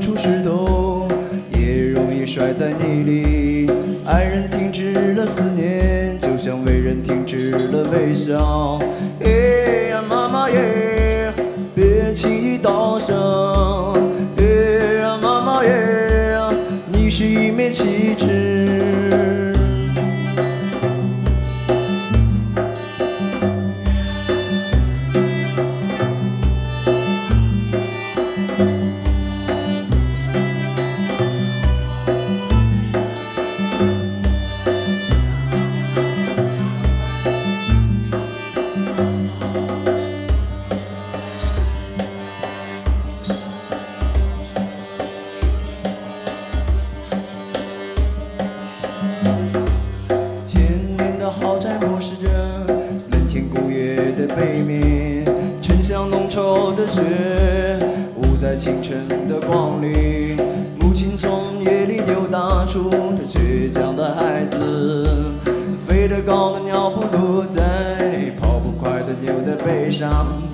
出石头，也容易摔在泥里。爱人停止了思念，就像为人停止了微笑。哎呀，妈妈耶，别轻易倒下。哎呀，妈妈耶，你是一面旗帜。豪宅漠视着冷天古月的背面，沉香浓稠的雪捂在清晨的光里。母亲从夜里扭打出她倔强的孩子，飞得高的鸟不落在，跑不快的牛的背上。